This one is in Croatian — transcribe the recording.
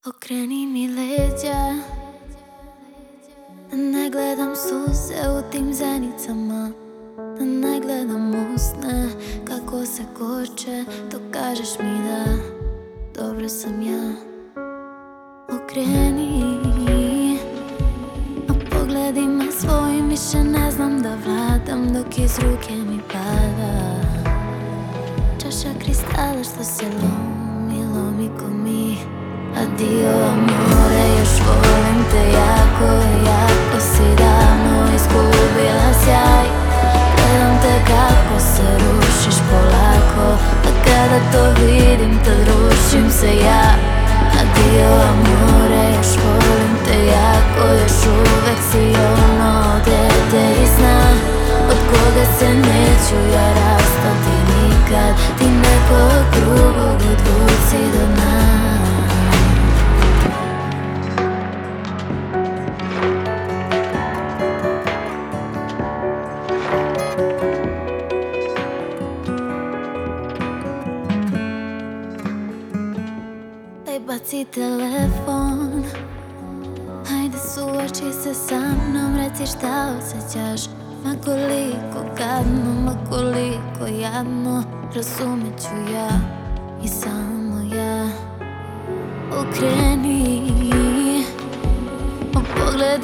Okreni mi leđa, da ne gledam suze u tim zenicama, da ne gledam usne kako se koče, dok kažeš mi da dobro sam ja. Okreni, a pogledima svojim više ne znam da vladam, dok iz ruke mi pada čaša kristala što se lomi, lomi ko mi. Adio amore, još volim te jako, jako si davno izgubila sjaj. Gledam te kako se rušiš polako, a kada to vidim tad rušim se ja. Adio amore, još volim te jako, još uvek si ono dete iz sna, od koga se neću ja rastati nikad. Ti nekog drugog odvuci do dna. Baci telefon, hajde suoči se sa mnom, reci šta osjećaš. Ma koliko gadno, ma koliko jadno, razumjet ću ja i samo ja. Okreni, pogledi